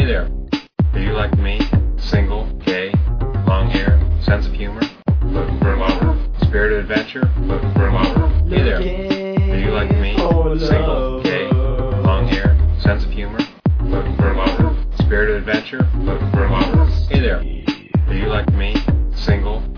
Hey there. Are you like me? Single, gay, long hair, sense of humor, looking for a lover, spirit of adventure, looking for a lover. Hey there. Are you like me? Single, gay, long hair, sense of humor, looking for a lover, spirit of adventure, looking for a lover. Hey there. Are you like me? Single,